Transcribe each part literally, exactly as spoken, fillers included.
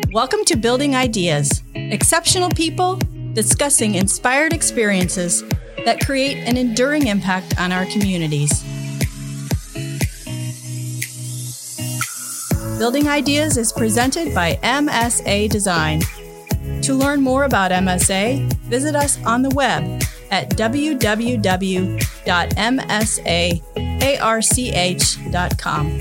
Welcome to Building Ideas, exceptional people discussing inspired experiences that create an enduring impact on our communities. Building Ideas is presented by M S A Design. To learn more about M S A, visit us on the web at w w w dot m s a arch dot com.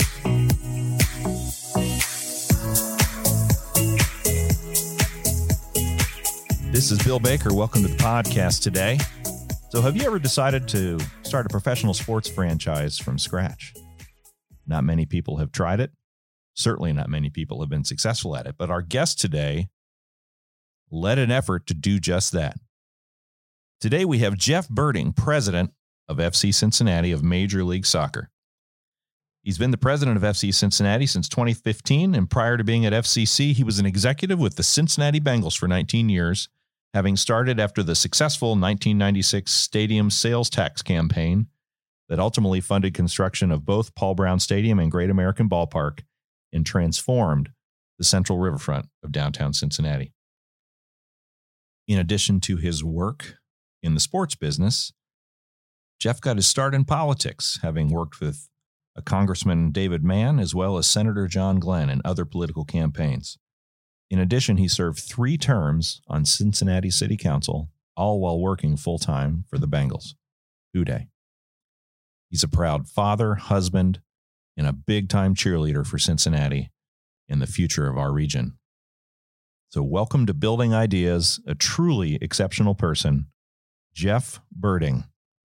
This is Bill Baker. Welcome to the podcast today. So have you ever decided to start a professional sports franchise from scratch? Not many people have tried it. Certainly not many people have been successful at it. But our guest today led an effort to do just that. Today we have Jeff Berding, president of F C Cincinnati of Major League Soccer. He's been the president of F C Cincinnati since twenty fifteen, and prior to being at F C C, he was an executive with the Cincinnati Bengals for nineteen years, having started after the successful nineteen ninety-six stadium sales tax campaign that ultimately funded construction of both Paul Brown Stadium and Great American Ballpark and transformed the central riverfront of downtown Cincinnati. In addition to his work in the sports business, Jeff got his start in politics, having worked with a Congressman David Mann, as well as Senator John Glenn and other political campaigns. In addition, he served three terms on Cincinnati City Council, all while working full-time for the Bengals. Hooday. He's a proud father, husband, and a big-time cheerleader for Cincinnati and the future of our region. So welcome to Building Ideas, a truly exceptional person, Jeff Berding.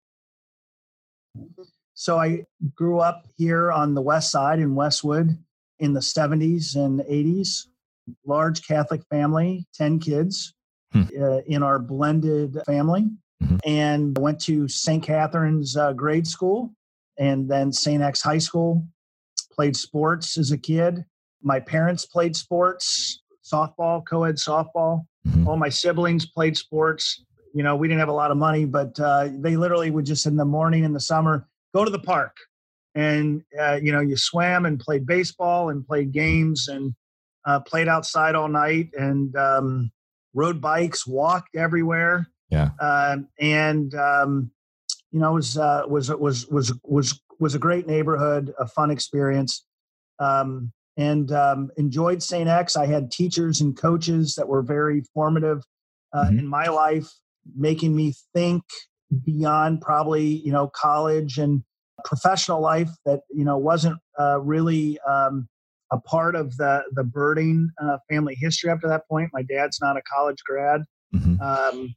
So I grew up here on the west side in Westwood in the seventies and eighties. Large Catholic family, ten kids hmm. uh, in our blended family. Mm-hmm. And went to Saint Catherine's uh, grade school and then Saint X High School. Played sports as a kid. My parents played sports, softball, co-ed softball. Mm-hmm. All my siblings played sports. You know, we didn't have a lot of money, but uh, they literally would just in the morning in the summer go to the park. And, uh, you know, you swam and played baseball and played games and uh, played outside all night and um, rode bikes, walked everywhere. Yeah. Uh, and, um, you know, it was, uh, was, was, was, was, was a great neighborhood, a fun experience. Um, and um, enjoyed Saint X. I had teachers and coaches that were very formative uh, mm-hmm. in my life, making me think beyond probably, you know, college and professional life that, you know, wasn't uh, really um, a part of the, the Berding uh, family history up to that point. My dad's not a college grad. Mm-hmm. Um,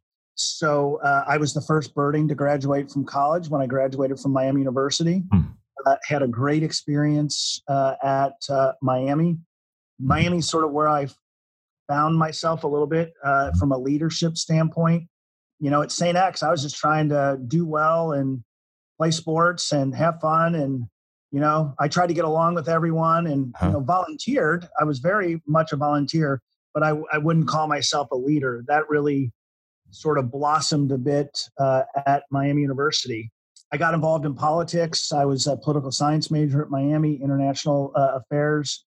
so uh, I was the first Berding to graduate from college when I graduated from Miami University. Mm. Uh, had a great experience uh, at uh, Miami. Miami's sort of where I found myself a little bit uh, from a leadership standpoint. You know, at Saint X, I was just trying to do well and play sports and have fun. And, you know, I tried to get along with everyone and, huh. you know, volunteered. I was very much a volunteer, but I, I wouldn't call myself a leader. That really sort of blossomed a bit uh, at Miami University. I got involved in politics. I was a political science major at Miami, international uh, affairs,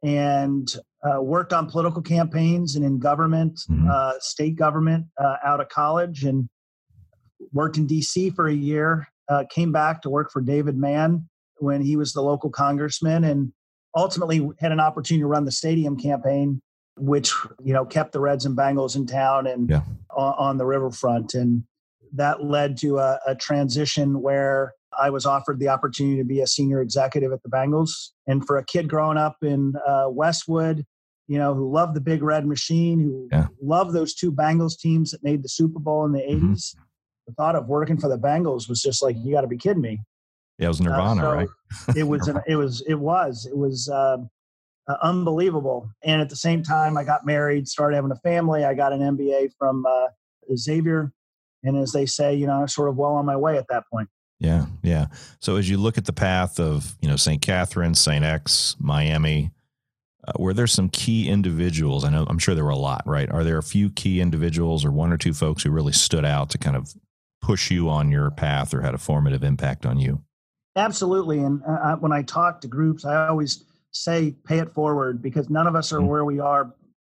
and uh, worked on political campaigns and in government, mm-hmm. uh, state government uh, out of college, and worked in D C for a year. Uh, came back to work for David Mann when he was the local congressman, and ultimately had an opportunity to run the stadium campaign, which, you know, kept the Reds and Bengals in town and yeah. on, on the riverfront. And that led to a, a transition where I was offered the opportunity to be a senior executive at the Bengals. And for a kid growing up in uh, Westwood, you know, who loved the Big Red Machine, who yeah. loved those two Bengals teams that made the Super Bowl in the mm-hmm. eighties, the thought of working for the Bengals was just like, you got to be kidding me. Yeah, it was Nirvana, uh, so right? it was, an, it was, it was, it was uh, uh, unbelievable. And at the same time, I got married, started having a family. I got an M B A from uh, Xavier. And as they say, you know, I'm sort of well on my way at that point. Yeah, yeah. So as you look at the path of, you know, Saint Catherine, Saint X, Miami, uh, were there some key individuals? I know, I'm sure there were a lot, right? Are there a few key individuals or one or two folks who really stood out to kind of push you on your path or had a formative impact on you? Absolutely. And uh, when I talk to groups, I always say, pay it forward, because none of us are mm-hmm. where we are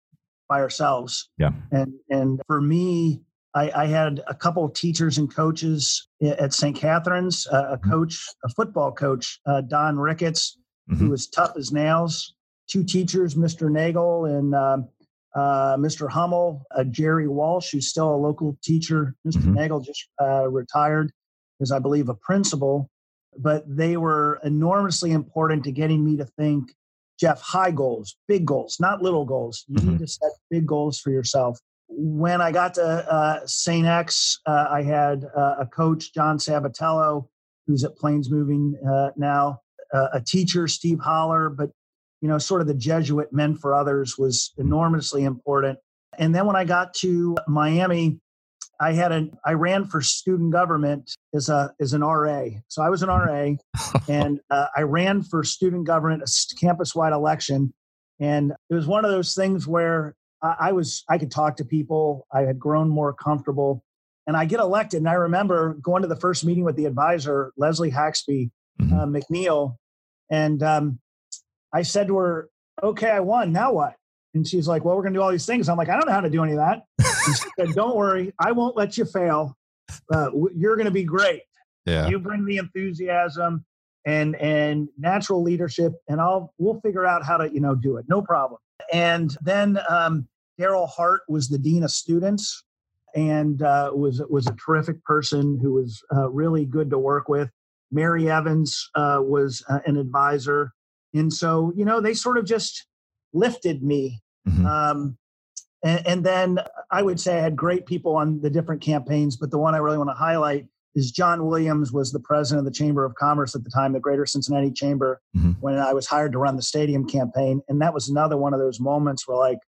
by ourselves. Yeah. And and for me, I, I had a couple of teachers and coaches at Saint Catherine's, uh, a coach, a football coach, uh, Don Ricketts, mm-hmm. who was tough as nails. Two teachers, Mister Nagel and uh, uh, Mister Hummel, uh, Jerry Walsh, who's still a local teacher. Mister Mm-hmm. Nagel just uh, retired, is I believe a principal. But they were enormously important to getting me to think, Jeff, high goals, big goals, not little goals. You mm-hmm. need to set big goals for yourself. When I got to uh, Saint X, uh, I had uh, a coach, John Sabatello, who's at Plains Moving uh, now, uh, a teacher, Steve Holler, but you know, sort of the Jesuit men for others was enormously important. And then when I got to Miami, I had a I ran for student government as a as an R A. So I was an R A, and uh, I ran for student government, a campus-wide election, and it was one of those things where I, I was I could talk to people. I had grown more comfortable, and I get elected. And I remember going to the first meeting with the advisor, Leslie Haxby mm-hmm. uh, McNeil, and um, I said to her, "Okay, I won. Now what?" And she's like, "Well, we're going to do all these things." I'm like, "I don't know how to do any of that." And she said, "Don't worry. I won't let you fail. Uh, you're going to be great. Yeah. You bring the enthusiasm and and natural leadership, and I'll we'll figure out how to you know do it. No problem." And then um, Daryl Hart was the dean of students, and uh, was was a terrific person who was uh, really good to work with. Mary Evans uh, was uh, an advisor, and so you know they sort of just lifted me. Mm-hmm. Um, and, and then I would say I had great people on the different campaigns, but the one I really want to highlight is John Williams was the president of the Chamber of Commerce at the time, the Greater Cincinnati Chamber, mm-hmm. when I was hired to run the stadium campaign. And that was another one of those moments where like,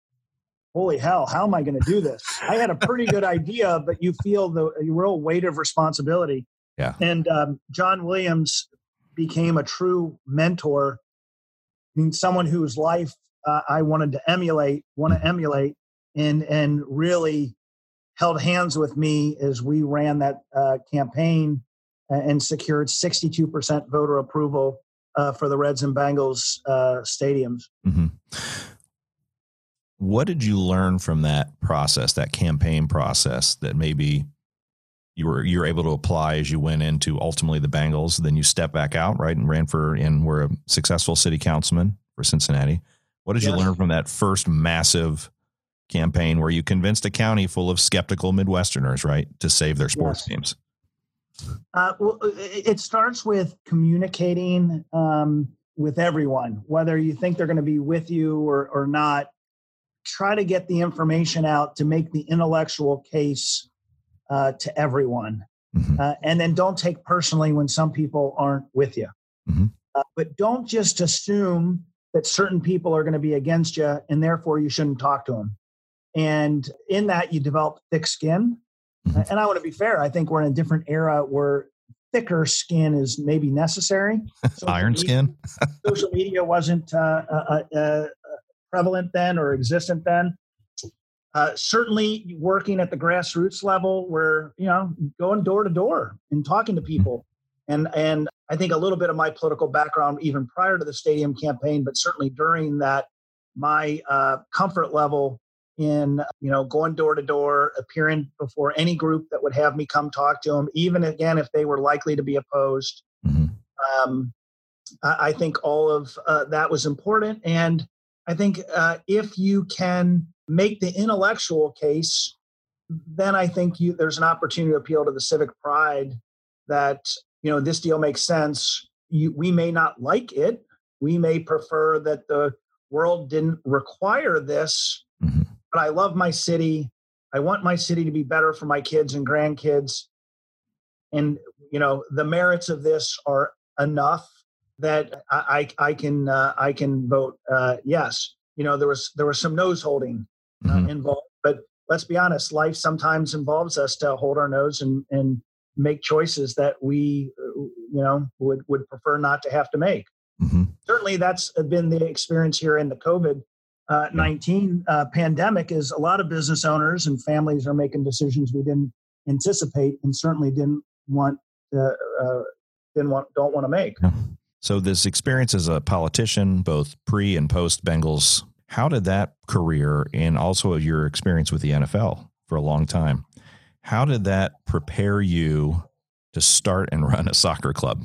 holy hell, how am I going to do this? I had a pretty good idea, but you feel the real weight of responsibility. Yeah. And um, John Williams became a true mentor. I mean, someone whose life uh, I wanted to emulate, want to emulate, and and really held hands with me as we ran that uh, campaign and secured sixty-two percent voter approval uh, for the Reds and Bengals uh, stadiums. Mm-hmm. What did you learn from that process, that campaign process, that maybe you were you were able to apply as you went into ultimately the Bengals? Then you step back out, right, and ran for and were a successful city councilman for Cincinnati. What did yes. you learn from that first massive campaign where you convinced a county full of skeptical Midwesterners, right, to save their sports yes. teams? Uh, well, it starts with communicating um, with everyone, whether you think they're going to be with you or, or not. Try to get the information out to make the intellectual case uh, to everyone. Mm-hmm. Uh, and then don't take personally when some people aren't with you. Mm-hmm. Uh, but don't just assume that certain people are going to be against you and therefore you shouldn't talk to them. And in that, you develop thick skin. Mm-hmm. And I want to be fair. I think we're in a different era where thicker skin is maybe necessary. Iron media, skin. Social media wasn't uh, uh, uh, prevalent then or existent then. Uh, certainly working at the grassroots level where, you know, going door to door and talking to people. And and I think a little bit of my political background, even prior to the stadium campaign, but certainly during that, my uh, comfort level in, you know, going door to door, appearing before any group that would have me come talk to them, even again, if they were likely to be opposed. Mm-hmm. Um, I, I think all of uh, that was important. And I think uh, if you can make the intellectual case, then I think you, there's an opportunity to appeal to the civic pride that, you know, this deal makes sense. You, we may not like it. We may prefer that the world didn't require this, mm-hmm. but I love my city. I want my city to be better for my kids and grandkids. And, you know, the merits of this are enough that I, I, I can uh, I can vote uh, yes. You know, there was there was some nose holding uh, mm-hmm. involved, but let's be honest, life sometimes involves us to hold our nose and, and make choices that we, you know, would, would prefer not to have to make. Mm-hmm. Certainly that's been the experience here in the COVID nineteen uh, pandemic is a lot of business owners and families are making decisions we didn't anticipate and certainly didn't want, uh, uh, didn't want, don't want to make. Yeah. So this experience as a politician, both pre and post Bengals How did that career and also your experience with the N F L for a long time, how did that prepare you to start and run a soccer club?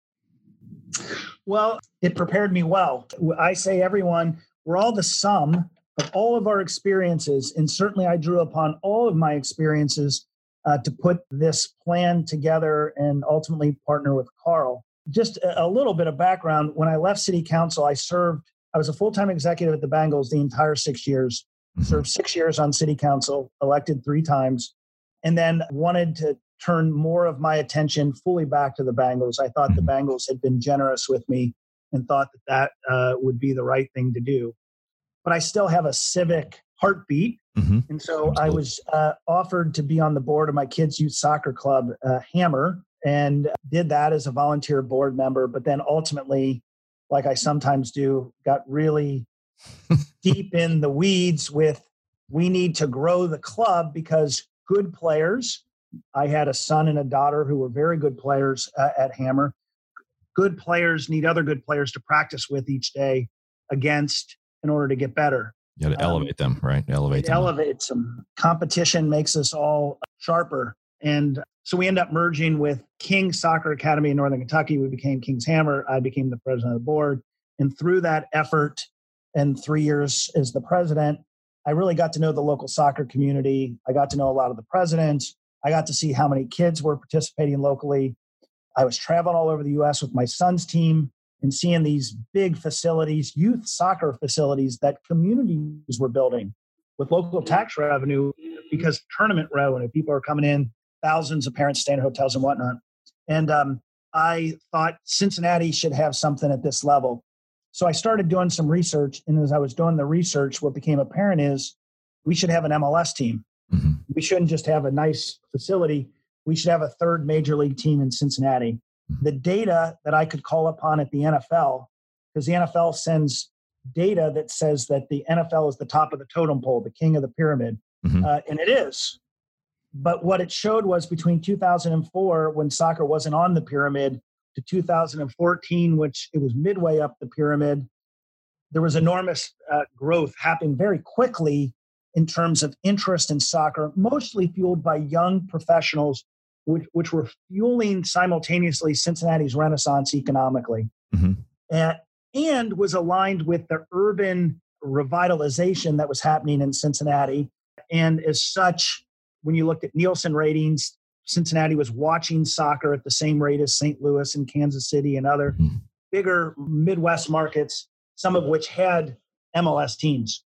Well, it prepared me well. I say everyone, we're all the sum of all of our experiences. And certainly I drew upon all of my experiences uh, to put this plan together and ultimately partner with Carl. Just a, a little bit of background. When I left City Council, I served, I was a full-time executive at the Bengals the entire six years, mm-hmm. served six years on City Council, elected three times, and then wanted to turn more of my attention fully back to the Bengals. I thought the Bengals had been generous with me and thought that that uh, would be the right thing to do. But I still have a civic heartbeat. Mm-hmm. And so Absolutely. I was uh, offered to be on the board of my kids' youth soccer club, uh, Hammer, and did that as a volunteer board member. But then ultimately, like I sometimes do, got really deep in the weeds with, we need to grow the club because good players, I had a son and a daughter who were very good players uh, at Hammer. Good players need other good players to practice with each day against in order to get better. You got to elevate um, them, right? Elevate it them. Elevates them. Competition makes us all sharper. And so we end up merging with King Soccer Academy in Northern Kentucky. We became King's Hammer. I became the president of the board. And through that effort and three years as the president, I really got to know the local soccer community. I got to know a lot of the presidents. I got to see how many kids were participating locally. I was traveling all over the U S with my son's team and seeing these big facilities, youth soccer facilities that communities were building with local tax revenue because tournament revenue, people are coming in, thousands of parents staying in hotels and whatnot. And um, I thought Cincinnati should have something at this level. So I started doing some research. And as I was doing the research, what became apparent is we should have an M L S team. Mm-hmm. We shouldn't just have a nice facility. We should have a third major league team in Cincinnati. Mm-hmm. The data that I could call upon at the N F L, because the N F L sends data that says that the N F L is the top of the totem pole, the king of the pyramid. Mm-hmm. Uh, and it is. But what it showed was between two thousand four, when soccer wasn't on the pyramid, to two thousand fourteen, which it was midway up the pyramid, there was enormous uh, growth happening very quickly in terms of interest in soccer, mostly fueled by young professionals, which, which were fueling simultaneously Cincinnati's renaissance economically, mm-hmm. and, and was aligned with the urban revitalization that was happening in Cincinnati. And as such, when you looked at Nielsen ratings, Cincinnati was watching soccer at the same rate as Saint Louis and Kansas City and other mm-hmm. bigger Midwest markets, some of which had M L S teams.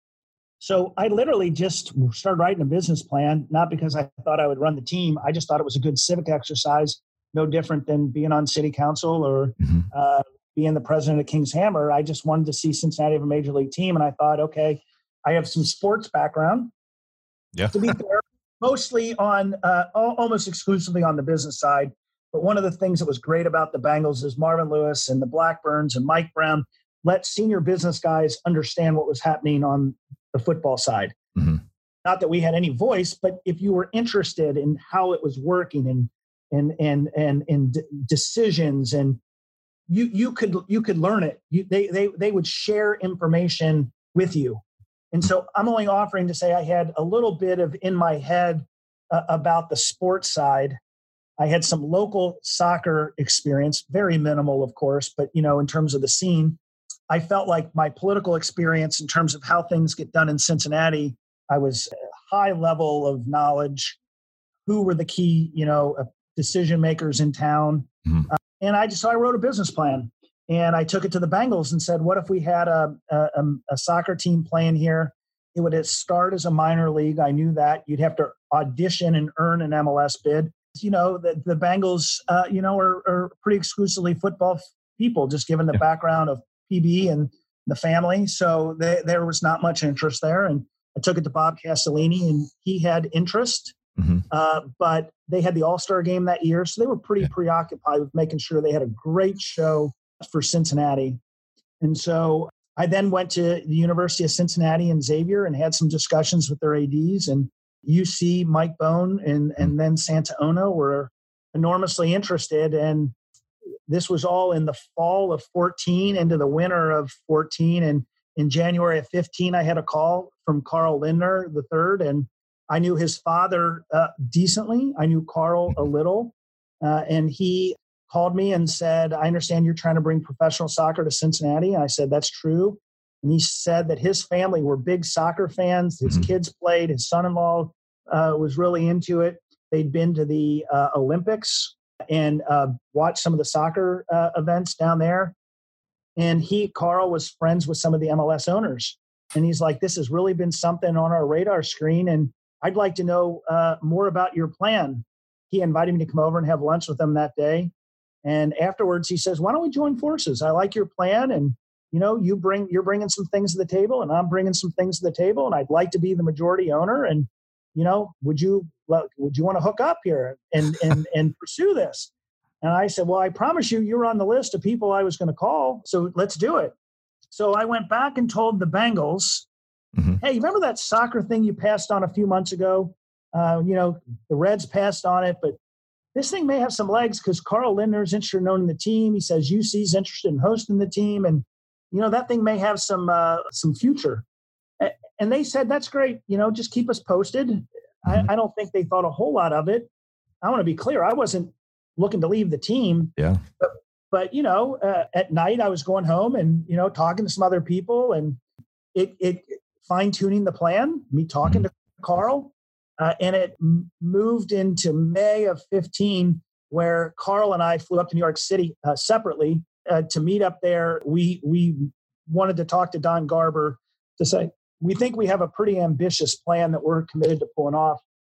So I literally just started writing a business plan, not because I thought I would run the team. I just thought it was a good civic exercise, no different than being on city council or mm-hmm. uh, being the president of King's Hammer. I just wanted to see Cincinnati have a major league team. And I thought, okay, I have some sports background. Yeah. To be fair, mostly on, uh, almost exclusively on the business side. But one of the things that was great about the Bengals is Marvin Lewis and the Blackburns and Mike Brown let senior business guys understand what was happening on the football side. Mm-hmm. Not that we had any voice, but if you were interested in how it was working and and and and and d- decisions, and you you could you could learn it. You, they they they would share information with you. And so I'm only offering to say I had a little bit of in my head uh, about the sports side. I had some local soccer experience, very minimal, of course, but you know, in terms of the scene, I felt like my political experience in terms of how things get done in Cincinnati, I was a high level of knowledge. Who were the key, you know, uh, decision makers in town? Mm-hmm. Uh, and I just so I wrote a business plan. And I took it to the Bengals and said, what if we had a, a, a soccer team playing here? It would start as a minor league. I knew that. You'd have to audition and earn an M L S bid. You know, the, the Bengals, uh, you know, are, are pretty exclusively football people, just given the yeah. background of P B and the family. So they, there was not much interest there. And I took it to Bob Castellini, and he had interest. Mm-hmm. Uh, but they had the All-Star game that year. So they were pretty yeah. preoccupied with making sure they had a great show for Cincinnati. And so I then went to the University of Cincinnati and Xavier and had some discussions with their A Ds, and U C, Mike Bone, and, and then Santa Ono were enormously interested. And this was all in the fall of fourteen into the winter of fourteen. And in January of fifteen, I had a call from Carl Lindner the third, and I knew his father uh, decently. I knew Carl a little, uh, and he called me and said, I understand you're trying to bring professional soccer to Cincinnati. And I said, that's true. And he said that his family were big soccer fans. His mm-hmm. kids played. His son-in-law uh, was really into it. They'd been to the uh, Olympics and uh, watched some of the soccer uh, events down there. And he, Carl, was friends with some of the M L S owners. And he's like, this has really been something on our radar screen. And I'd like to know uh, more about your plan. He invited me to come over and have lunch with him that day. And afterwards, he says, why don't we join forces? I like your plan. And, you know, you bring, you're bringing some things to the table and I'm bringing some things to the table. And I'd like to be the majority owner. And, you know, would you, would you want to hook up here and, and, and pursue this? And I said, well, I promise you, you're on the list of people I was going to call. So let's do it. So I went back and told the Bengals, mm-hmm. hey, remember that soccer thing you passed on a few months ago? Uh, you know, the Reds passed on it, but this thing may have some legs because Carl Lindner is interested in owning the team. He says U C is interested in hosting the team. And, you know, that thing may have some uh, some future. And they said, that's great. You know, just keep us posted. Mm-hmm. I, I don't think they thought a whole lot of it. I want to be clear. I wasn't looking to leave the team. Yeah. But, but you know, uh, at night I was going home and, you know, talking to some other people and it, it fine tuning the plan, me talking mm-hmm. to Carl. Uh, and it m- moved into May of fifteen, where Carl and I flew up to New York City uh, separately uh, to meet up there. We we wanted to talk to Don Garber to say, we think we have a pretty ambitious plan that we're committed to pulling off.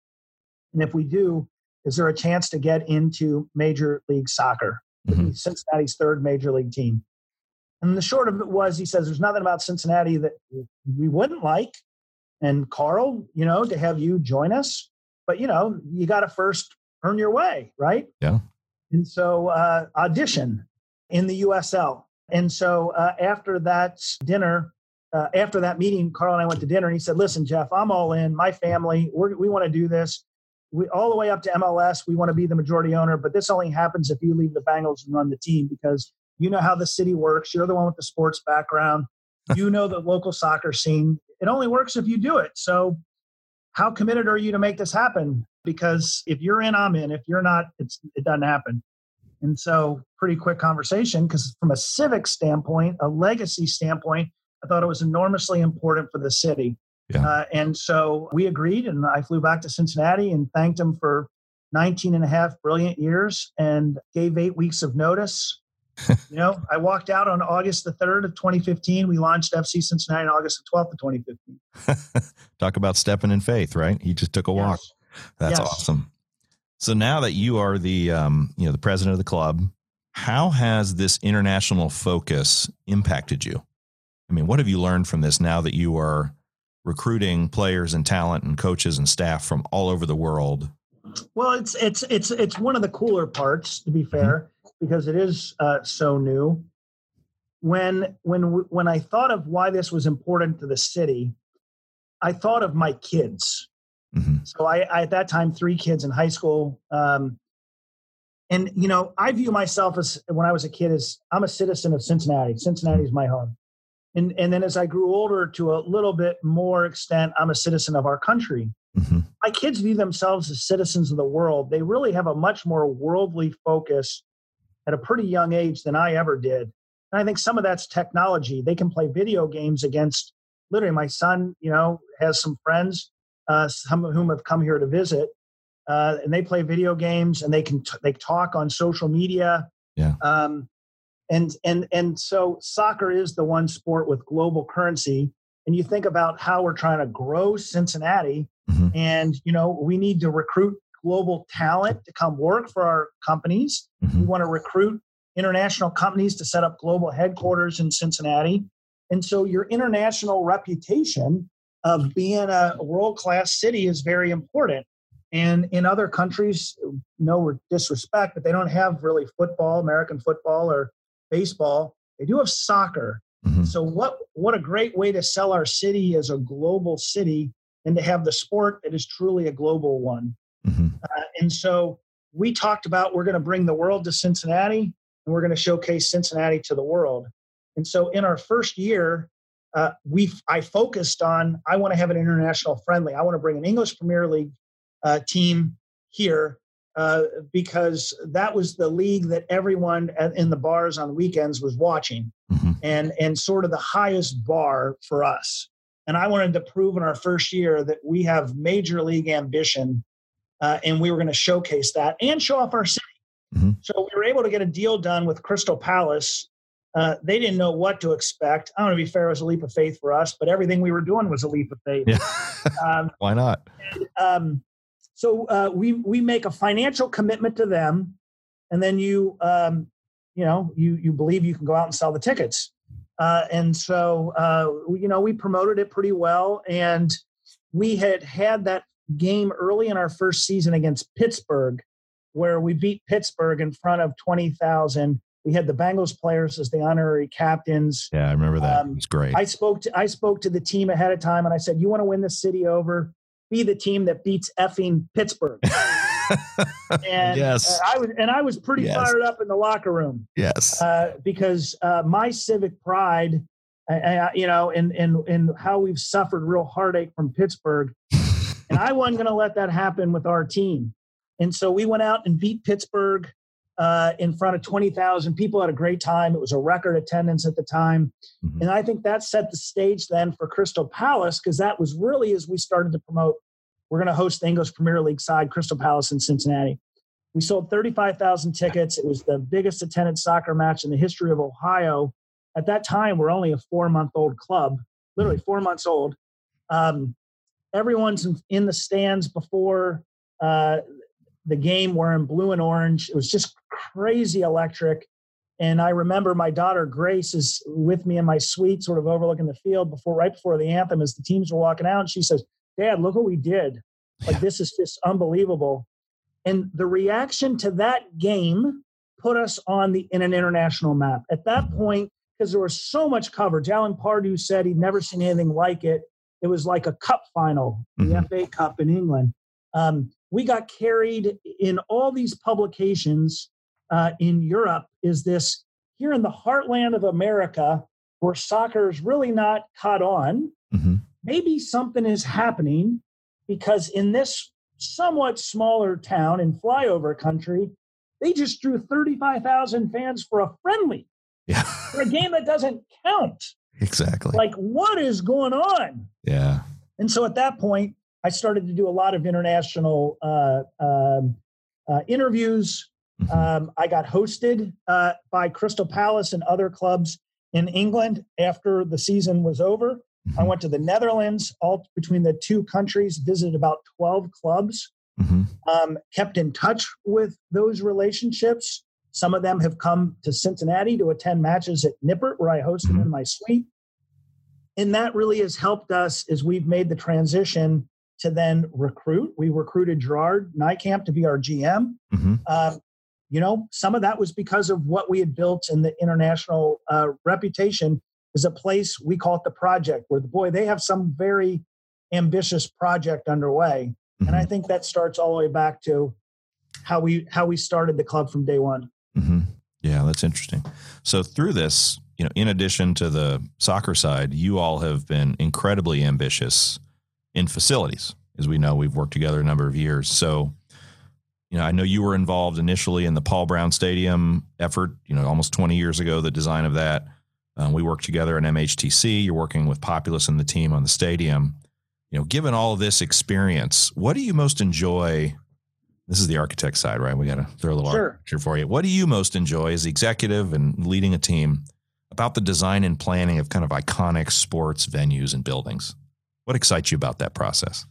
And if we do, is there a chance to get into Major League Soccer? Mm-hmm. Cincinnati's third Major League team. And the short of it was, he says, there's nothing about Cincinnati that we wouldn't like. And Carl, you know, to have you join us, but, you know, you got to first earn your way, right? Yeah. And so uh, audition in the U S L. And so uh, after that dinner, uh, after that meeting, Carl and I went to dinner and he said, listen, Jeff, I'm all in. My family, we're, we want to do this. We all the way up to M L S. We want to be the majority owner, but this only happens if you leave the Bengals and run the team because you know how the city works. You're the one with the sports background. You know the local soccer scene. It only works if you do it. So how committed are you to make this happen? Because if you're in, I'm in. If you're not, it's, it doesn't happen. And so pretty quick conversation because from a civic standpoint, a legacy standpoint, I thought it was enormously important for the city. Yeah. Uh, and so we agreed and I flew back to Cincinnati and thanked him for nineteen and a half brilliant years and gave eight weeks of notice. You know, I walked out on August the third of twenty fifteen. We launched F C Cincinnati on August the twelfth of twenty fifteen. Talk about stepping in faith, right? He just took a walk. Yes. That's yes. awesome. So now that you are the, um, you know, the president of the club, how has this international focus impacted you? I mean, what have you learned from this now that you are recruiting players and talent and coaches and staff from all over the world? Well, it's it's it's it's one of the cooler parts, to be fair. Mm-hmm. Because it is uh, so new. When when when I thought of why this was important to the city, I thought of my kids. Mm-hmm. So I, I, at that time, three kids in high school. Um, and, you know, I view myself as, when I was a kid, as I'm a citizen of Cincinnati. Cincinnati is my home. And, and then as I grew older, to a little bit more extent, I'm a citizen of our country. Mm-hmm. My kids view themselves as citizens of the world. They really have a much more worldly focus at a pretty young age than I ever did. And I think some of that's technology. They can play video games against, literally my son, you know, has some friends, uh, some of whom have come here to visit, uh, and they play video games and they can, t- they talk on social media. Yeah. Um, and, and, and so soccer is the one sport with global currency. And you think about how we're trying to grow Cincinnati mm-hmm. and, you know, we need to recruit global talent to come work for our companies. Mm-hmm. We want to recruit international companies to set up global headquarters in Cincinnati. And so your international reputation of being a world-class city is very important. And in other countries, no disrespect, but they don't have really football, American football or baseball. They do have soccer. Mm-hmm. So what, what a great way to sell our city as a global city and to have the sport that is truly a global one. Mm-hmm. Uh, and so we talked about we're going to bring the world to Cincinnati and we're going to showcase Cincinnati to the world. And so in our first year, uh, we I focused on, I want to have an international friendly. I want to bring an English Premier League uh, team here uh, because that was the league that everyone at, in the bars on weekends was watching, mm-hmm. and and sort of the highest bar for us. And I wanted to prove in our first year that we have major league ambition, uh, and we were going to showcase that and show off our city. Mm-hmm. So we were able to get a deal done with Crystal Palace. Uh, they didn't know what to expect. I want to be fair, it was a leap of faith for us, but everything we were doing was a leap of faith. Yeah. um, Why not? And, um, so uh, we we make a financial commitment to them, and then you um, you know you you believe you can go out and sell the tickets. Uh, and so, uh, you know, we promoted it pretty well. And we had had that game early in our first season against Pittsburgh, where we beat Pittsburgh in front of twenty thousand. We had the Bengals players as the honorary captains. Yeah, I remember that. Um, it was great. I spoke to I spoke to the team ahead of time, and I said, you want to win this city over? Be the team that beats effing Pittsburgh. And yes. uh, I was, and I was pretty yes. fired up in the locker room. Yes, uh, because uh, my civic pride, uh, you know, and and and how we've suffered real heartache from Pittsburgh, and I wasn't going to let that happen with our team. And so we went out and beat Pittsburgh uh, in front of twenty thousand people. Had a great time. It was a record attendance at the time, mm-hmm. and I think that set the stage then for Crystal Palace, because that was really as we started to promote. We're going to host the English Premier League side, Crystal Palace in Cincinnati. We sold thirty-five thousand tickets. It was the biggest attended soccer match in the history of Ohio. At that time, we're only a four-month-old club, literally four months old. Um, everyone's in, in the stands before uh, the game wearing blue and orange. It was just crazy electric. And I remember my daughter, Grace, is with me in my suite, sort of overlooking the field before, right before the anthem as the teams were walking out. And she says, Dad, look what we did. Like, this is just unbelievable. And the reaction to that game put us on the in an international map. At that point, because there was so much coverage, Alan Pardew said he'd never seen anything like it. It was like a cup final, the mm-hmm. F A Cup in England. Um, we got carried in all these publications uh, in Europe. Is this here in the heartland of America where soccer is really not caught on? Mm-hmm. Maybe something is happening, because in this somewhat smaller town in flyover country, they just drew thirty-five thousand fans for a friendly, yeah, for a game that doesn't count. Exactly. Like, what is going on? Yeah. And so at that point, I started to do a lot of international uh, um, uh, interviews. Mm-hmm. Um, I got hosted uh, by Crystal Palace and other clubs in England after the season was over. Mm-hmm. I went to the Netherlands, all between the two countries, visited about twelve clubs, mm-hmm. um, kept in touch with those relationships. Some of them have come to Cincinnati to attend matches at Nippert, where I hosted mm-hmm. in my suite. And that really has helped us as we've made the transition to then recruit. We recruited Gerard Nijkamp to be our G M. Mm-hmm. Um, you know, some of that was because of what we had built in the international uh, reputation. Is a place, we call it the project, where the boy, they have some very ambitious project underway. Mm-hmm. And I think that starts all the way back to how we how we started the club from day one. Mm-hmm. Yeah, that's interesting. So through this, you know, in addition to the soccer side, you all have been incredibly ambitious in facilities. As we know, we've worked together a number of years. So, you know, I know you were involved initially in the Paul Brown Stadium effort, you know, almost twenty years ago, the design of that. Um, we worked together in M H T C. You're working with Populous and the team on the stadium. You know, given all of this experience, what do you most enjoy? This is the architect side, right? We got to throw a little sure. architecture for you. What do you most enjoy as the executive and leading a team about the design and planning of kind of iconic sports venues and buildings? What excites you about that process?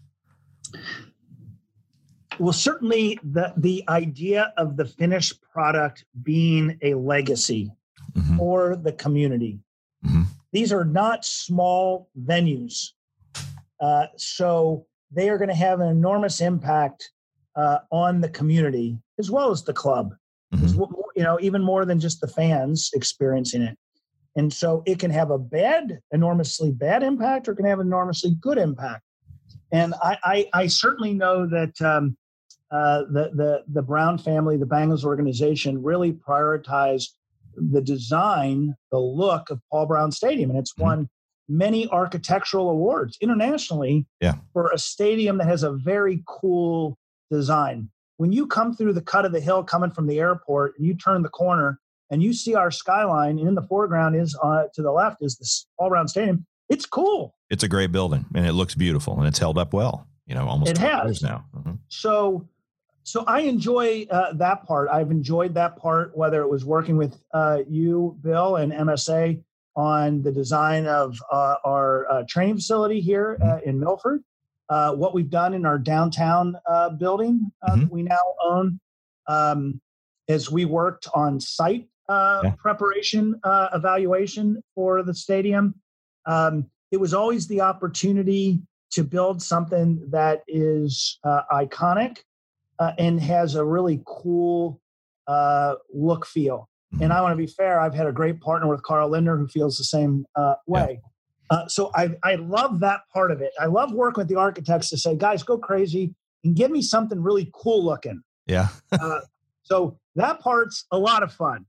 Well, certainly the, the idea of the finished product being a legacy. Mm-hmm. For the community. Mm-hmm. These are not small venues. Uh, so they are going to have an enormous impact uh, on the community as well as the club. Mm-hmm. You know, even more than just the fans experiencing it. And so it can have a bad, enormously bad impact, or it can have an enormously good impact. And I, I, I certainly know that um, uh, the, the, the Brown family, the Bengals organization, really prioritized the design, the look of Paul Brown Stadium. And it's one many architectural awards internationally yeah. for a stadium that has a very cool design. When you come through the cut of the hill coming from the airport and you turn the corner and you see our skyline, and in the foreground is uh, to the left is this all-round stadium. It's cool. It's a great building, and it looks beautiful, and it's held up well. You know, almost it twenty has years now. Mm-hmm. So, so I enjoy uh, that part. I've enjoyed that part, whether it was working with uh, you, Bill, and M S A on the design of uh, our uh, training facility here uh, in Milford. Uh, what we've done in our downtown uh, building uh, mm-hmm. that we now own, um, as we worked on site uh, yeah. preparation uh, evaluation for the stadium. Um, it was always the opportunity to build something that is uh, iconic uh, and has a really cool uh, look feel. And I want to be fair, I've had a great partner with Carl Lindner who feels the same uh, way. Yeah. Uh, so I, I love that part of it. I love working with the architects to say, guys, go crazy and give me something really cool looking. Yeah. uh, so that part's a lot of fun.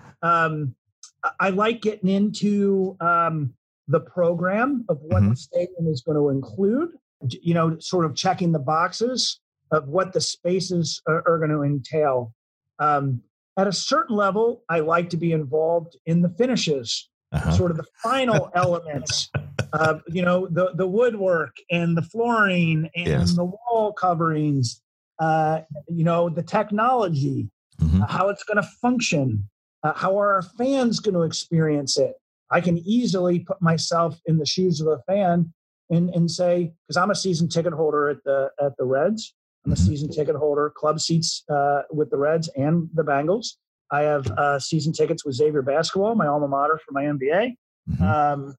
Um, I like getting into um, the program of what mm-hmm. the stadium is going to include, you know, sort of checking the boxes of what the spaces are, are going to entail. Um, at a certain level, I like to be involved in the finishes, uh-huh. sort of the final elements, uh, you know, the, the woodwork and the flooring and yes. the wall coverings, uh, you know, the technology, mm-hmm. uh, how it's going to function, uh, how are our fans going to experience it? I can easily put myself in the shoes of a fan and, and say, because I'm a season ticket holder at the at the Reds. I'm a season ticket holder, club seats uh, with the Reds and the Bengals. I have uh, season tickets with Xavier Basketball, my alma mater for my M B A. Mm-hmm. Um,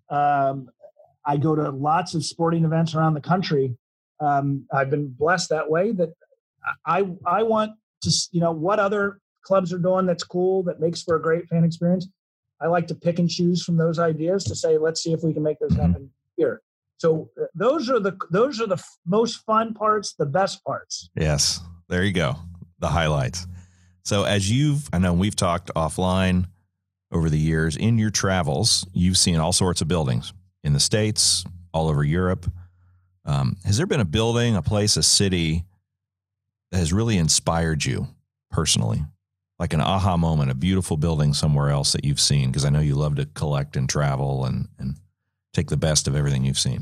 um, I go to lots of sporting events around the country. Um, I've been blessed that way that I I want to, you know, what other clubs are doing that's cool, that makes for a great fan experience. I like to pick and choose from those ideas to say, let's see if we can make those happen here. So those are the those are the f- most fun parts, the best parts. Yes, there you go, the highlights. So as you've, I know we've talked offline over the years, in your travels, you've seen all sorts of buildings in the States, all over Europe. Um, has there been a building, a place, a city that has really inspired you personally? Like an aha moment, a beautiful building somewhere else that you've seen? Because I know you love to collect and travel and, and take the best of everything you've seen.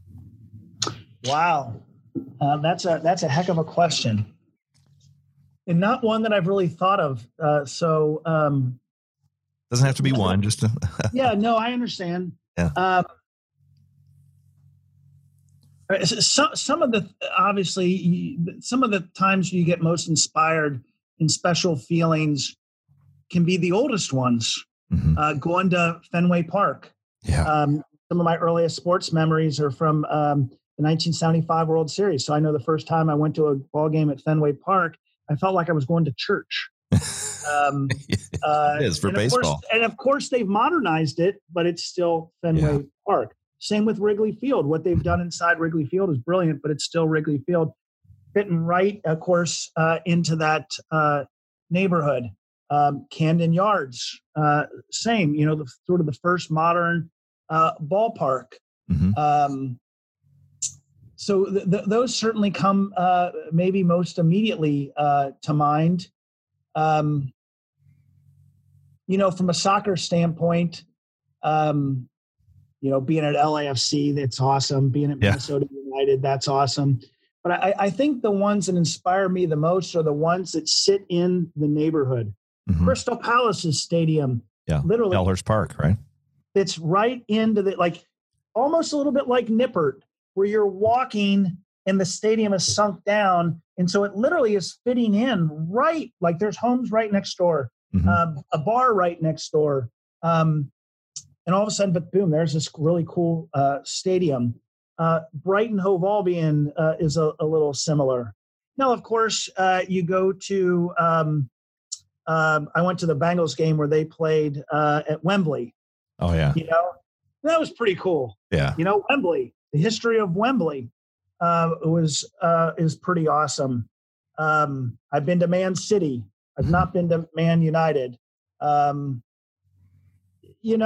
Wow. Uh, that's a, that's a heck of a question. And not one that I've really thought of. Uh, so, um, doesn't have to be one, just to yeah, no, I understand. Yeah. Um, some, some of the, obviously some of the times you get most inspired and special feelings can be the oldest ones. Mm-hmm. Uh, going to Fenway Park. Yeah. Um, some of my earliest sports memories are from um, the nineteen seventy-five World Series. So I know the first time I went to a ball game at Fenway Park, I felt like I was going to church. Um, uh, it is for and baseball. Of course, and of course, they've modernized it, but it's still Fenway yeah. Park. Same with Wrigley Field. What they've done inside Wrigley Field is brilliant, but it's still Wrigley Field. Fitting right, of course, uh, into that uh, neighborhood. Um, Camden Yards, uh, same, you know, the sort of the first modern uh, ballpark. Mm-hmm. Um, so th- th- those certainly come uh, maybe most immediately uh, to mind. Um, you know, from a soccer standpoint, um, you know, being at L A F C, that's awesome. Being at yeah. Minnesota United, that's awesome. But I, I think the ones that inspire me the most are the ones that sit in the neighborhood. Mm-hmm. Crystal Palace's stadium, yeah, literally Selhurst Park, right? It's right into the, like, almost a little bit like Nippert, where you're walking and the stadium is sunk down, and so it literally is fitting in right, like there's homes right next door, mm-hmm. um, a bar right next door, um, and all of a sudden, but boom, there's this really cool uh, stadium. Uh, Brighton Hove Albion uh, is a, a little similar. Now, of course, uh, you go to. Um, um, I went to the Bengals game where they played uh, at Wembley. Oh yeah, you know, that was pretty cool. Yeah, you know, Wembley, the history of Wembley uh, was uh, is pretty awesome. Um, I've been to Man City. I've not been to Man United. Um, you know,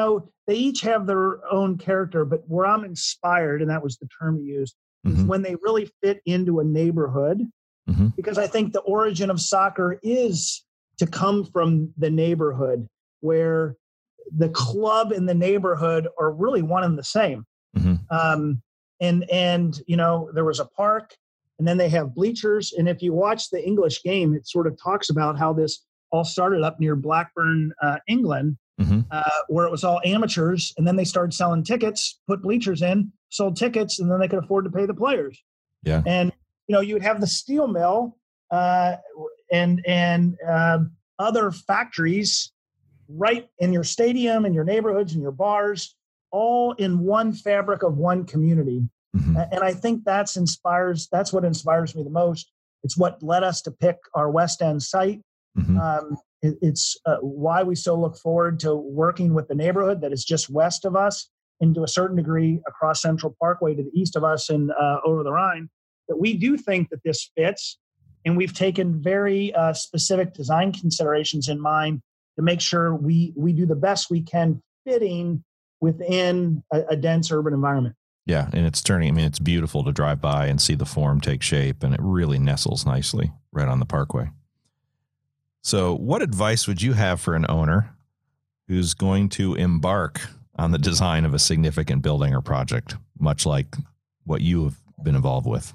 they each have their own character, but where I'm inspired, and that was the term you used, mm-hmm. is when they really fit into a neighborhood. Mm-hmm. Because I think the origin of soccer is to come from the neighborhood, where the club and the neighborhood are really one and the same. Mm-hmm. Um, and, and, you know, there was a park, and then they have bleachers. And if you watch the English game, it sort of talks about how this all started up near Blackburn, uh, England, mm-hmm. uh, where it was all amateurs. And then they started selling tickets, put bleachers in, sold tickets, and then they could afford to pay the players. Yeah. And, you know, you would have the steel mill uh, and, and uh, other factories right in your stadium and your neighborhoods and your bars, all in one fabric of one community. Mm-hmm. And I think that's inspires, that's what inspires me the most. It's what led us to pick our West End site. Mm-hmm. Um, it, it's uh, why we so look forward to working with the neighborhood that is just west of us, and to a certain degree across Central Parkway to the east of us and uh, over the Rhine, that we do think that this fits. And we've taken very uh, specific design considerations in mind to make sure we, we do the best we can fitting within a, a dense urban environment. Yeah, and it's turning, I mean, it's beautiful to drive by and see the form take shape, and it really nestles nicely right on the parkway. So what advice would you have for an owner who's going to embark on the design of a significant building or project, much like what you have been involved with?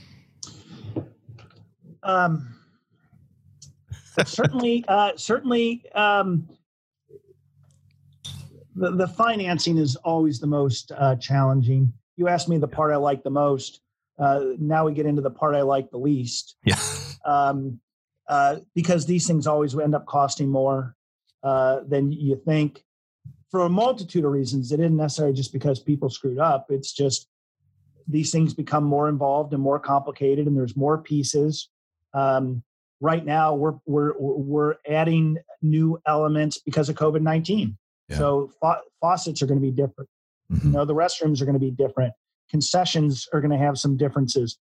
Um, certainly, uh, certainly, um, the, the financing is always the most uh, challenging. You asked me the part I like the most. Uh, now we get into the part I like the least. Yeah. Um, uh, because these things always end up costing more uh, than you think, for a multitude of reasons. It isn't necessarily just because people screwed up. It's just these things become more involved and more complicated, and there's more pieces. Um, right now, we're we're we're adding new elements because of COVID nineteen. Yeah. So fa- faucets are going to be different. Mm-hmm. You know, the restrooms are going to be different. Concessions are going to have some differences.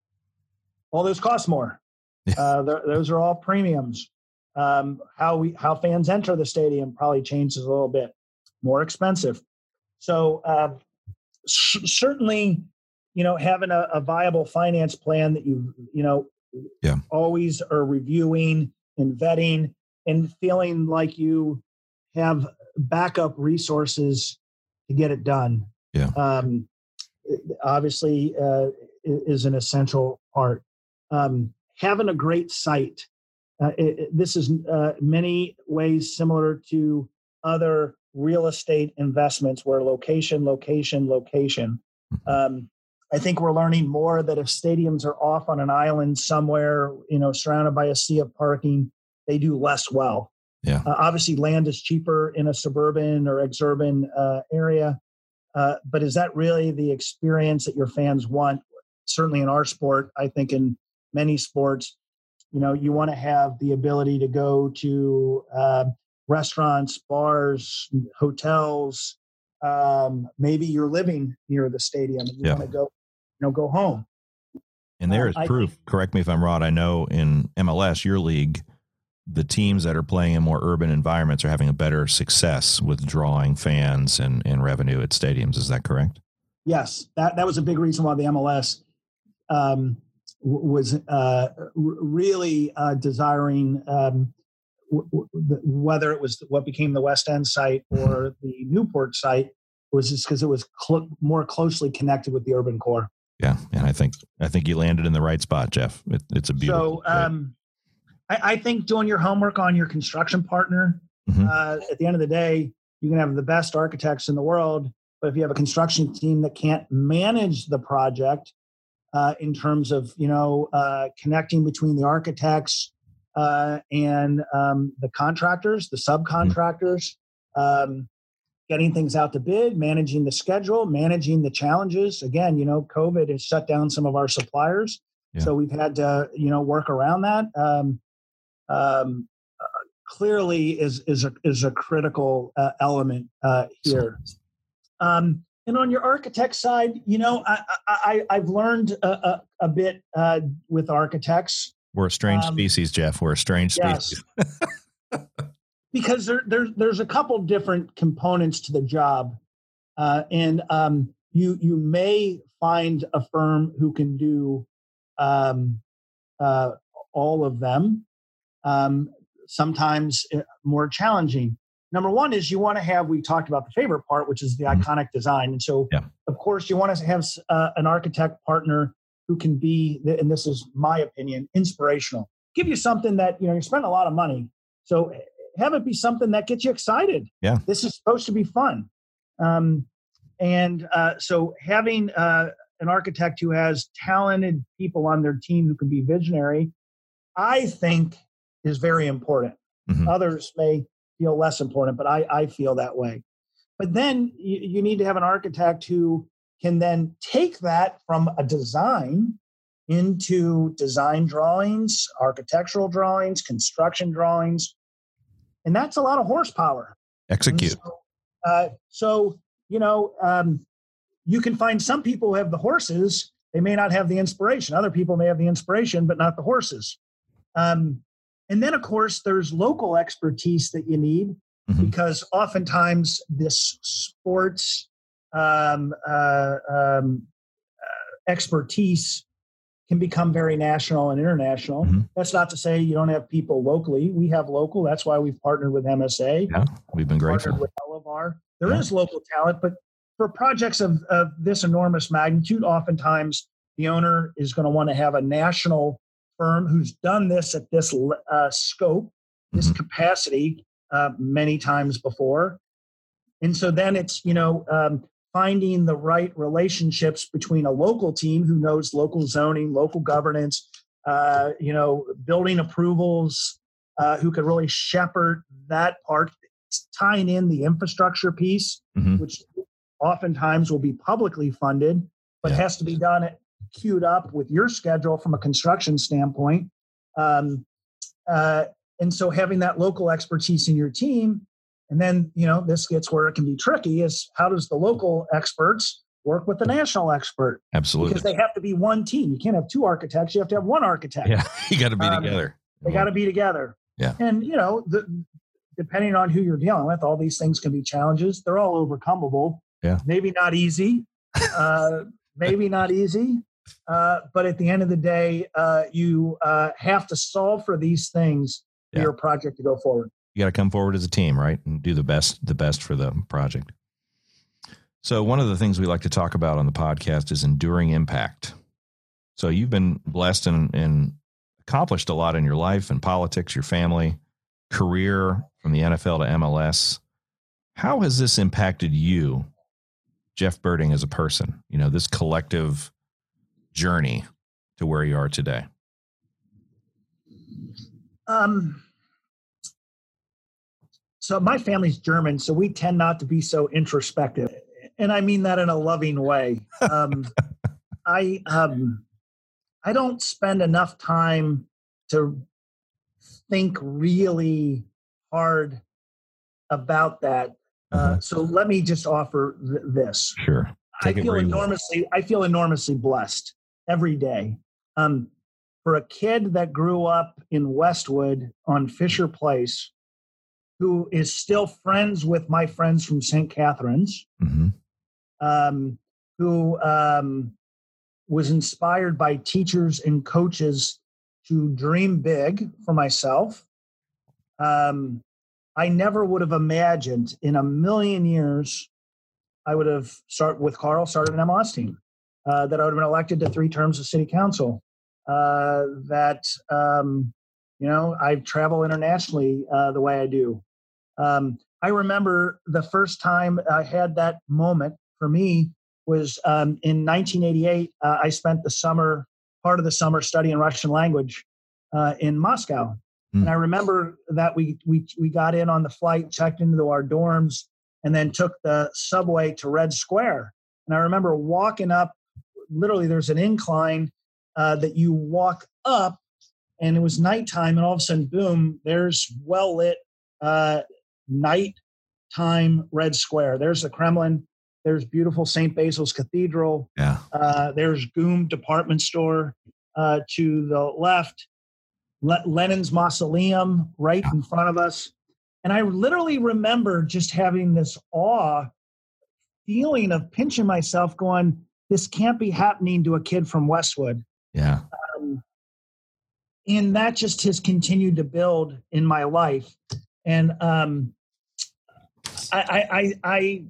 All those cost more. Yeah. Uh, those are all premiums. Um, how we how fans enter the stadium probably changes a little bit. More expensive. So uh, sh- certainly, you know, having a, a viable finance plan that you you know yeah. always are reviewing and vetting, and feeling like you have backup resources to get it done. Yeah. Um, obviously, uh, is an essential part. Um, having a great site. Uh, it, it, this is uh, many ways similar to other real estate investments, where location, location, location. Um, I think we're learning more that if stadiums are off on an island somewhere, you know, surrounded by a sea of parking, they do less well. Yeah. Uh, obviously, land is cheaper in a suburban or exurban uh, area, uh, but is that really the experience that your fans want? Certainly in our sport, I think in many sports, you know, you want to have the ability to go to uh, restaurants, bars, hotels. Um, maybe you're living near the stadium and you yeah. want to go, you know, go home. And there is um, proof. Think, correct me if I'm wrong. I know in M L S, your league, the teams that are playing in more urban environments are having a better success with drawing fans and, and revenue at stadiums. Is that correct? Yes, that that was a big reason why the M L S um, w- was uh, r- really uh, desiring. Um, whether it was what became the West End site or the Newport site, was just because it was cl- more closely connected with the urban core. Yeah, and I think I think you landed in the right spot, Jeff. It, it's a beautiful. So um, I, I think doing your homework on your construction partner. Mm-hmm. Uh, at the end of the day, you can have the best architects in the world, but if you have a construction team that can't manage the project uh, in terms of you know uh, connecting between the architects. Uh, and um, the contractors, the subcontractors, um, getting things out to bid, managing the schedule, managing the challenges. Again, you know, COVID has shut down some of our suppliers, yeah. so we've had to, you know, work around that. Um, um, uh, clearly, is is a is a critical uh, element uh, here. Um, and on your architect side, you know, I, I, I've learned a, a, a bit uh, with architects. We're a strange um, species, Jeff. We're a strange yes. species. because there, there, there's a couple different components to the job. Uh, and um, you you may find a firm who can do um, uh, all of them. Um, sometimes more challenging. Number one is you want to have, we talked about the favorite part, which is the mm-hmm. iconic design. And so, yeah. of course, you want to have uh, an architect partner who can be, and this is my opinion, inspirational. Give you something that, you know, you spend a lot of money. So have it be something that gets you excited. Yeah. This is supposed to be fun. Um, and uh, so having uh, an architect who has talented people on their team who can be visionary, I think is very important. Mm-hmm. Others may feel less important, but I, I feel that way. But then you, you need to have an architect who can then take that from a design into design drawings, architectural drawings, construction drawings. And that's a lot of horsepower. Execute. So, uh, so, you know, um, you can find some people who have the horses. They may not have the inspiration. Other people may have the inspiration, but not the horses. Um, and then, of course, there's local expertise that you need mm-hmm. because oftentimes this sports um, uh, um, uh, expertise can become very national and international. Mm-hmm. That's not to say you don't have people locally. We have local. That's why we've partnered with M S A. Yeah, we've been grateful. Partnered with Elevar. There yeah. is local talent, but for projects of, of this enormous magnitude, oftentimes the owner is going to want to have a national firm who's done this at this uh, scope, this mm-hmm. capacity uh, many times before. And so then it's, you know, um, finding the right relationships between a local team who knows local zoning, local governance, uh, you know, building approvals, uh, who could really shepherd that part, tying in the infrastructure piece, mm-hmm. which oftentimes will be publicly funded, but yeah. has to be done at queued up with your schedule from a construction standpoint. Um, uh, and so having that local expertise in your team, and then, you know, this gets where it can be tricky is how does the local experts work with the national expert? Absolutely. Because they have to be one team. You can't have two architects. You have to have one architect. Yeah, you got to be um, together. They got to be together. Yeah. And, you know, the, depending on who you're dealing with, all these things can be challenges. They're all overcomable. Yeah. Maybe not easy. Uh, maybe not easy. Uh, but at the end of the day, uh, you uh, have to solve for these things for yeah. your project to go forward. You got to come forward as a team, right? And do the best, the best for the project. So one of the things we like to talk about on the podcast is enduring impact. So you've been blessed and, and accomplished a lot in your life and politics, your family, career from the N F L to M L S. How has this impacted you, Jeff Berding, as a person? You know, this collective journey to where you are today. Um. So my family's German, so we tend not to be so introspective, and I mean that in a loving way. Um, I um, I don't spend enough time to think really hard about that. Uh, so let me just offer th- this. Sure. Take I feel enormously. I feel enormously blessed every day. Um, for a kid that grew up in Westwood on Fisher Place, who is still friends with my friends from Saint Catharines, mm-hmm. um, who um, was inspired by teachers and coaches to dream big for myself. Um, I never would have imagined in a million years I would have started with Carl, started an M L S team, uh, that I would have been elected to three terms of city council, uh, that, um, you know, I travel internationally uh, the way I do. Um, I remember the first time I had that moment for me was um, in nineteen eighty-eight. Uh, I spent the summer, part of the summer studying Russian language uh, in Moscow. Mm. And I remember that we, we, we got in on the flight, checked into our dorms, and then took the subway to Red Square. And I remember walking up, literally there's an incline uh, that you walk up, and it was nighttime, and all of a sudden, boom, there's well-lit uh, nighttime Red Square. There's the Kremlin. There's beautiful Saint Basil's Cathedral. Yeah. Uh, there's Goom Department Store uh, to the left. Le- Lenin's Mausoleum right in front of us. And I literally remember just having this awe feeling of pinching myself going, this can't be happening to a kid from Westwood. Yeah. Um, and that just has continued to build in my life. And um, I, I, I,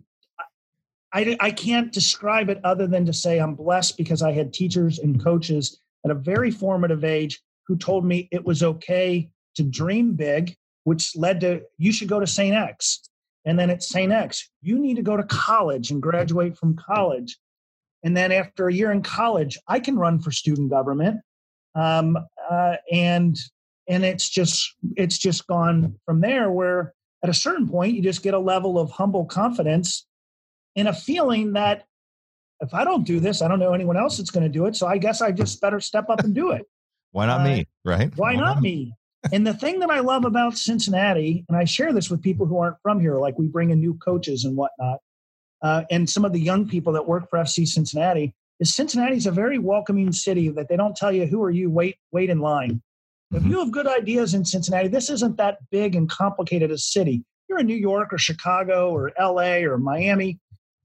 I, I can't describe it other than to say I'm blessed because I had teachers and coaches at a very formative age who told me it was okay to dream big, which led to, you should go to Saint X. And then at Saint X, you need to go to college and graduate from college. And then after a year in college, I can run for student government. Um, uh, and and it's just it's just gone from there, where at a certain point, you just get a level of humble confidence and a feeling that if I don't do this, I don't know anyone else that's going to do it. So I guess I just better step up and do it. Why not uh, me, right? Why, why not, not me? And the thing that I love about Cincinnati, and I share this with people who aren't from here, like we bring in new coaches and whatnot, uh, and some of the young people that work for F C Cincinnati, is Cincinnati's a very welcoming city that they don't tell you, who are you, wait, wait in line. If you have good ideas in Cincinnati, this isn't that big and complicated a city. You're in New York or Chicago or L A or Miami.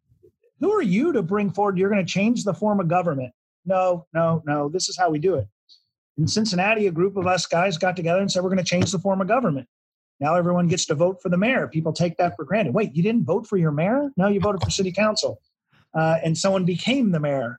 Who are you to bring forward, you're going to change the form of government? No, no, no. This is how we do it. In Cincinnati, a group of us guys got together and said, we're going to change the form of government. Now everyone gets to vote for the mayor. People take that for granted. Wait, you didn't vote for your mayor? No, you voted for city council. Uh, and someone became the mayor.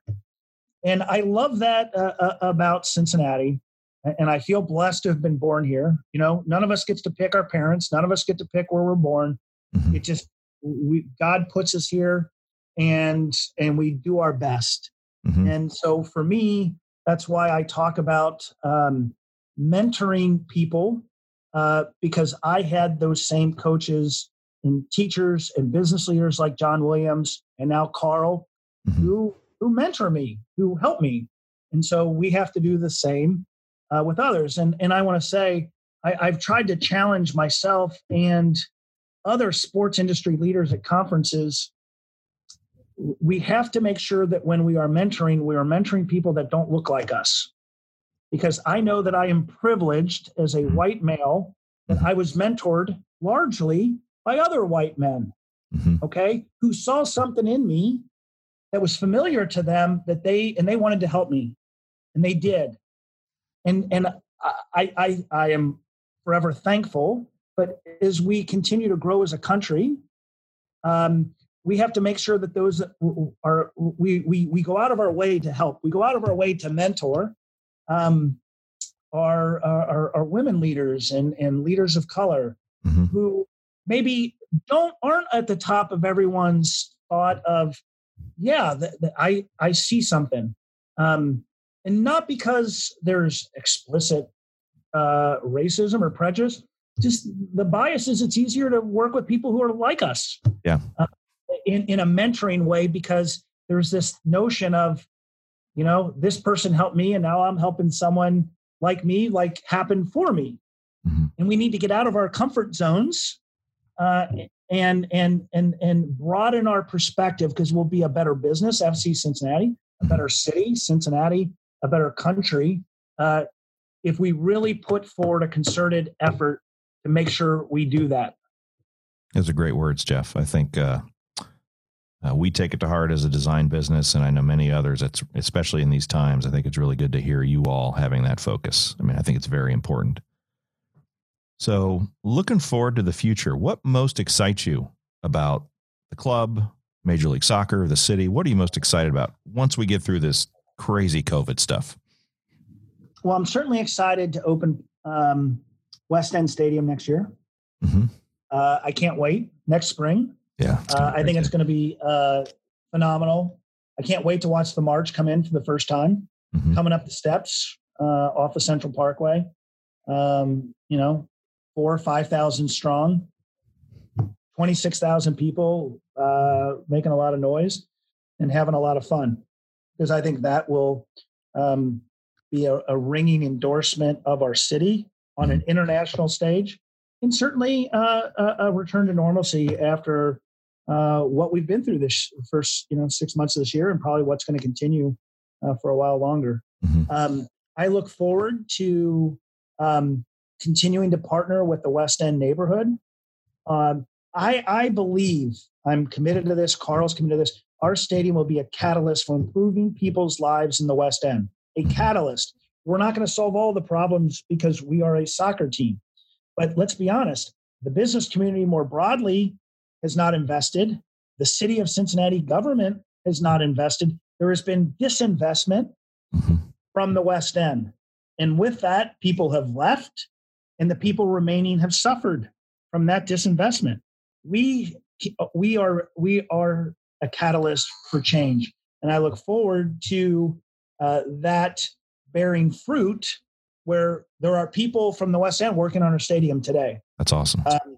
And I love that uh, uh, about Cincinnati. And I feel blessed to have been born here. You know, none of us gets to pick our parents. None of us get to pick where we're born. Mm-hmm. It just, we, God puts us here and, and we do our best. Mm-hmm. And so for me, that's why I talk about um, mentoring people uh, because I had those same coaches and teachers and business leaders like John Williams and now Carl, mm-hmm. who, who mentor me, who help me. And so we have to do the same Uh, with others. And and I want to say, I, I've tried to challenge myself and other sports industry leaders at conferences. We have to make sure that when we are mentoring, we are mentoring people that don't look like us. Because I know that I am privileged as a white male, that I was mentored largely by other white men, mm-hmm. okay, who saw something in me that was familiar to them that they, and they wanted to help me. And they did. And and I, I I am forever thankful. But as we continue to grow as a country, um, we have to make sure that those are we we we go out of our way to help. We go out of our way to mentor um, our, our our women leaders and and leaders of color mm-hmm. who maybe don't aren't at the top of everyone's thought of. Yeah, the, the, I I see something. Um, And not because there's explicit uh, racism or prejudice, just the bias is it's easier to work with people who are like us. Yeah. Uh, in, in a mentoring way, because there's this notion of, you know, this person helped me and now I'm helping someone like me, like happen for me. Mm-hmm. And we need to get out of our comfort zones uh, and, and, and, and broaden our perspective because we'll be a better business, F C Cincinnati, a better city, Cincinnati, a better country, uh, if we really put forward a concerted effort to make sure we do that. Those are great words, Jeff. I think uh, uh, we take it to heart as a design business, and I know many others, it's, especially in these times, I think it's really good to hear you all having that focus. I mean, I think it's very important. So looking forward to the future, what most excites you about the club, Major League Soccer, the city? What are you most excited about once we get through this crazy COVID stuff? Well, I'm certainly excited to open um, West End Stadium next year. Mm-hmm. Uh, I can't wait. Next spring. Yeah. Uh, I think it's going to be uh, phenomenal. I can't wait to watch the March come in for the first time, mm-hmm. coming up the steps uh, off of Central Parkway. Um, you know, four or five thousand strong, twenty-six thousand people uh, making a lot of noise and having a lot of fun. Because I think that will um, be a, a ringing endorsement of our city on an international stage, and certainly uh, a, a return to normalcy after uh, what we've been through this first, you know, six months of this year, and probably what's going to continue uh, for a while longer. Mm-hmm. Um, I look forward to um, continuing to partner with the West End neighborhood Um, I, I believe, I'm committed to this, Carl's committed to this, our stadium will be a catalyst for improving people's lives in the West End. A catalyst. We're not going to solve all the problems because we are a soccer team. But let's be honest, the business community more broadly has not invested. The city of Cincinnati government has not invested. There has been disinvestment mm-hmm. from the West End. And with that, people have left, and the people remaining have suffered from that disinvestment. We we are we are a catalyst for change, and I look forward to uh, that bearing fruit, where there are people from the West End working on our stadium today. That's awesome. Um,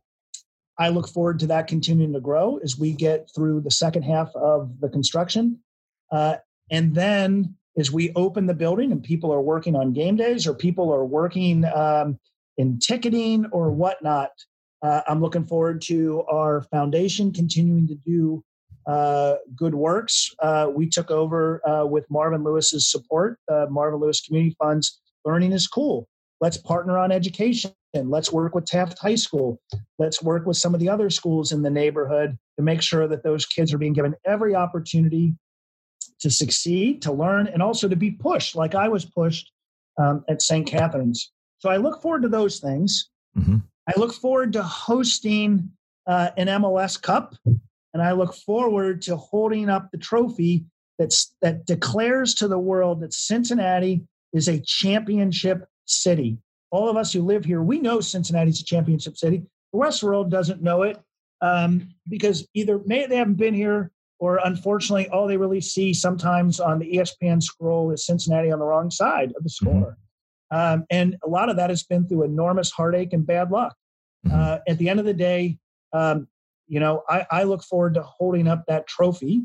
I look forward to that continuing to grow as we get through the second half of the construction, uh, and then as we open the building and people are working on game days or people are working um, in ticketing or whatnot. Uh, I'm looking forward to our foundation continuing to do uh, good works. Uh, we took over uh, with Marvin Lewis's support, uh, Marvin Lewis Community Funds. Learning is cool. Let's partner on education. Let's work with Taft High School. Let's work with some of the other schools in the neighborhood to make sure that those kids are being given every opportunity to succeed, to learn, and also to be pushed like I was pushed um, at Saint Catherine's. So I look forward to those things. Mm-hmm. I look forward to hosting uh, an M L S Cup, and I look forward to holding up the trophy that's, that declares to the world that Cincinnati is a championship city. All of us who live here, we know Cincinnati's a championship city. The rest of the world doesn't know it um, because either maybe they haven't been here, or unfortunately, all they really see sometimes on the E S P N scroll is Cincinnati on the wrong side of the score. Um, and a lot of that has been through enormous heartache and bad luck. Uh, at the end of the day, um, you know, I, I look forward to holding up that trophy.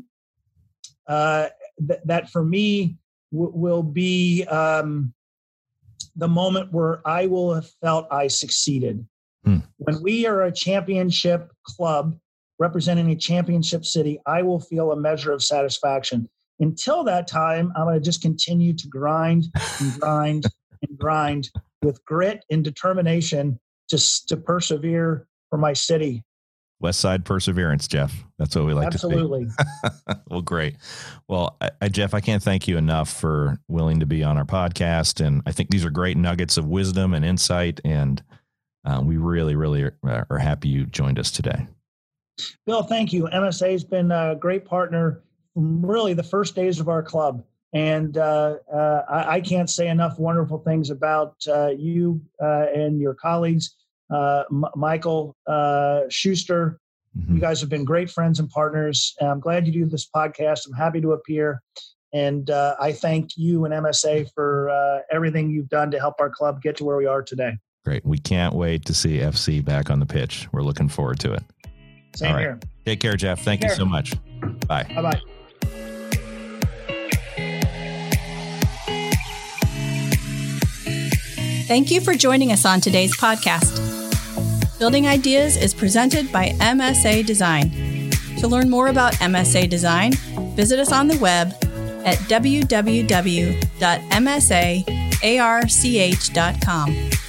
Uh, th- that for me w- will be um, the moment where I will have felt I succeeded. Hmm. When we are a championship club representing a championship city, I will feel a measure of satisfaction. Until that time, I'm going to just continue to grind and grind and grind with grit and determination just to persevere for my city. West Side perseverance, Jeff. That's what we like Absolutely. to see. Absolutely. Well, great. Well, I, I, Jeff, I can't thank you enough for willing to be on our podcast. And I think these are great nuggets of wisdom and insight. And uh, we really, really are, are happy you joined us today. Bill, thank you. M S A has been a great partner from really the first days of our club. And uh, uh, I, I can't say enough wonderful things about uh, you uh, and your colleagues. Uh, M- Michael uh, Schuster, mm-hmm. You guys have been great friends and partners. And I'm glad you do this podcast. I'm happy to appear. And uh, I thank you and M S A for uh, everything you've done to help our club get to where we are today. Great. We can't wait to see F C back on the pitch. We're looking forward to it. Same here. Take care, Jeff. Thank Take you care. so much. Bye. Bye-bye. Thank you for joining us on today's podcast. Building Ideas is presented by M S A Design. To learn more about M S A Design, visit us on the web at w w w dot m s a arch dot com.